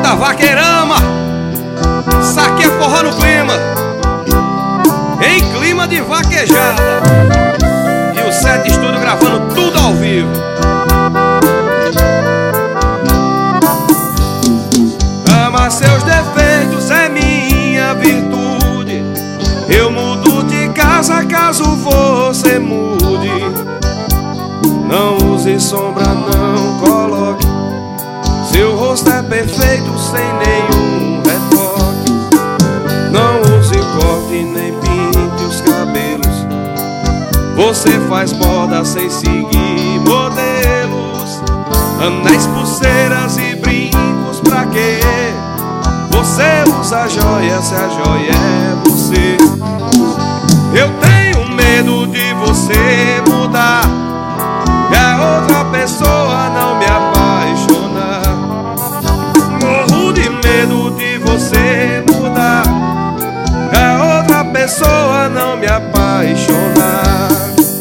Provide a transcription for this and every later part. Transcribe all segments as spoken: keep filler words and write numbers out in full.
da Vaqueirama. Isso aqui é forró no clima, em clima de vaquejada. E o Sete Estúdio gravando tudo ao vivo. Amar seus defeitos é minha virtude. Eu mudo de casa caso você mude. Não use sombra, não coloque. Seu rosto é perfeito sem nenhum retoque. Não use corte nem pinte os cabelos. Você faz moda sem seguir modelos. Anéis, pulseiras e brincos pra quê? Você usa joia se a joia é você. Eu tenho medo de você mudar e a outra pessoa não me apaixonar. Morro de medo de você mudar e a outra pessoa não me apaixonar.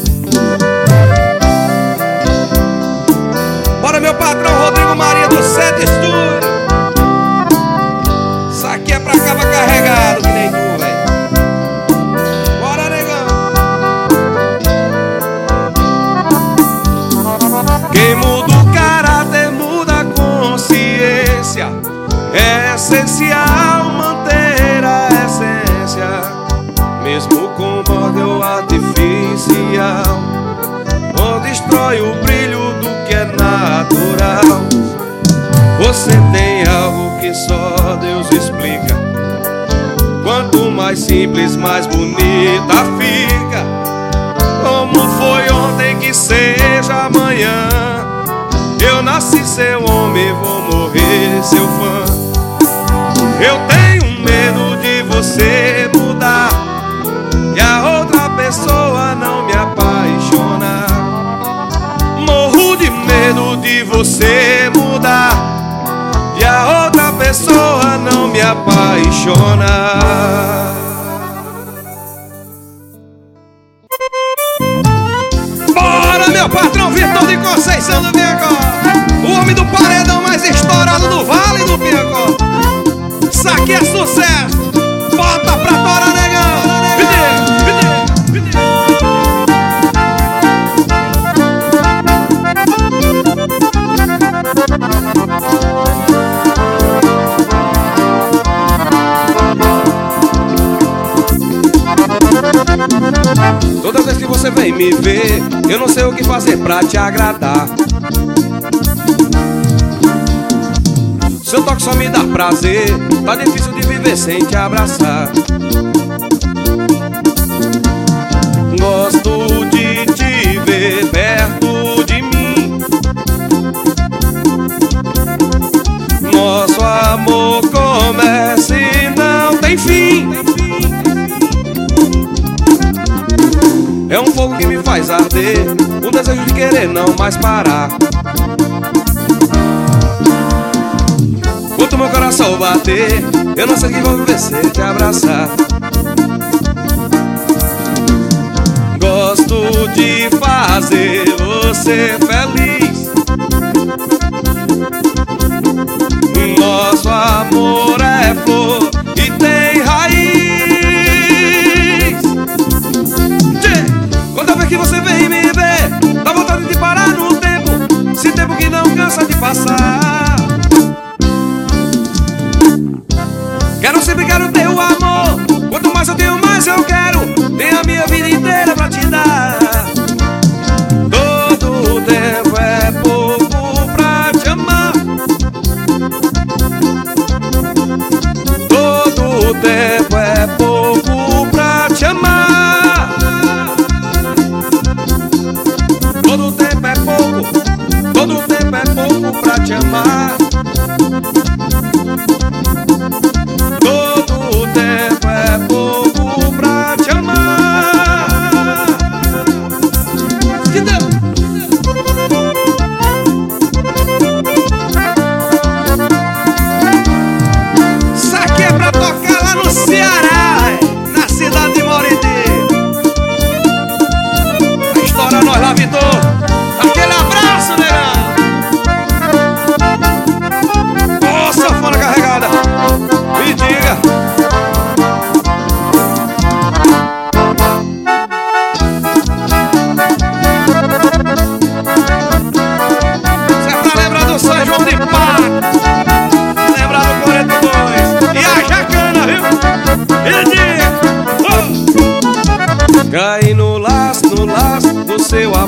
Bora, meu patrão Rodrigo Maria do Sete Estúdio. Isso aqui é pra caba carregado, que nem tu, velho. Bora, negão. Quem muda o caráter muda a consciência. É essencial manter a essência, mesmo com móvel artificial. Não destrói o brilho do que é natural. Você tem algo que só Deus explica. Quanto mais simples, mais bonita fica. Como foi ontem que seja amanhã. Eu nasci seu homem, vou morrer seu fã. Eu tenho medo de você mudar e a outra pessoa não me apaixonar. Morro de medo de você mudar e a outra pessoa não me apaixonar. Bora, meu patrão Vitor de Conceição do Piacó, o homem do paredão mais estourado do Vale do Piacó. Isso aqui é sucesso. Bota pra torar, negão. Toda vez que você vem me ver, eu não sei o que fazer pra te agradar. Seu toque só me dá prazer, tá difícil de viver sem te abraçar. Gosto de te ver perto de mim. Nosso amor começa e não tem fim. É um fogo que me faz arder, um desejo de querer não mais parar. Quanto meu coração bater, eu não sei que vou viver sem te abraçar. Gosto de fazer você feliz. Nosso amor é flor e tem raiz. Quando eu ver que você vem me ver, dá vontade de parar no tempo, esse tempo que não cansa de passar. Quero sempre, quero ter o amor. Quanto mais eu tenho, mais eu quero. Tenho a minha vida inteira pra te dar. Todo o tempo é pouco pra te amar. Todo o tempo é pouco pra te amar. Todo o tempo é pouco. Todo o tempo é pouco pra te amar.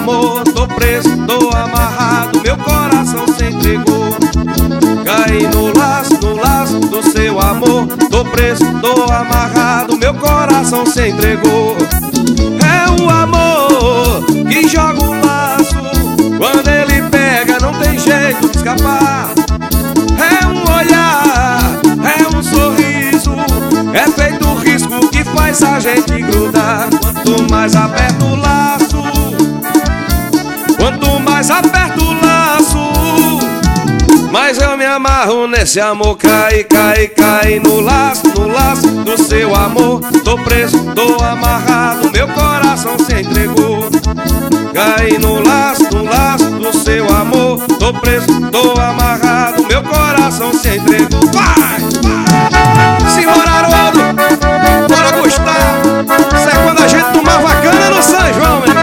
amor, tô preso, tô amarrado, meu coração se entregou. Caí no laço, no laço do seu amor, tô preso, tô amarrado, meu coração se entregou. É o amor que joga o laço, quando ele pega não tem jeito de escapar. É um olhar, é um sorriso, é feito o risco que faz a gente grudar. Quanto mais aperta o laço, quanto mais aperta o laço, mas eu me amarro nesse amor. Cai, cai, cai no laço, no laço do seu amor, tô preso, tô amarrado, meu coração se entregou. Cai no laço, no laço do seu amor, tô preso, tô amarrado, meu coração se entregou. Vai! Senhor Haroldo, bora Gustavo, isso é quando a gente tomava cana no São João, hein?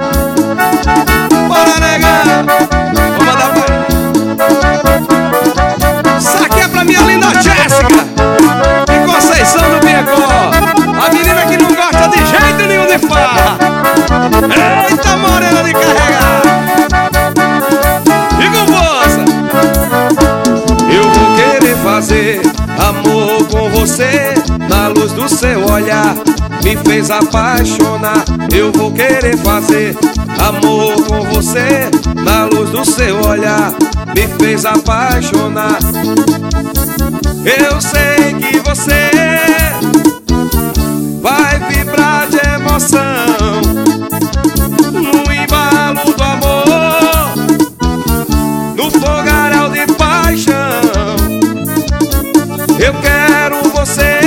Bora negar, vou mandar pra... Saque é pra minha linda Jéssica, de Conceição do Biacó, a menina que não gosta de jeito nenhum de farra. Eita morena de carregar, e com força. Eu vou querer fazer amor com você, na luz do seu olhar me fez apaixonar. Eu vou querer fazer amor com você, na luz do seu olhar me fez apaixonar. Eu sei que você vai vibrar de emoção no embalo do amor, no fogaréu de paixão. Eu quero você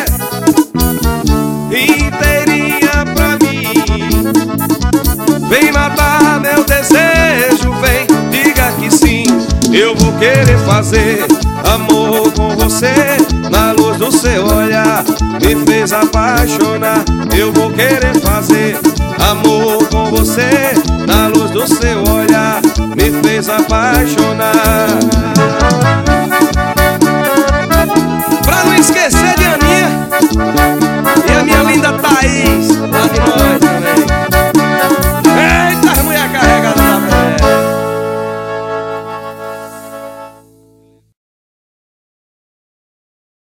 inteirinha pra mim. Vem matar meu desejo, vem, diga que sim. Eu vou querer fazer amor com você, na luz do seu olhar me fez apaixonar. Eu vou querer fazer amor com você, na luz do seu olhar me fez apaixonar.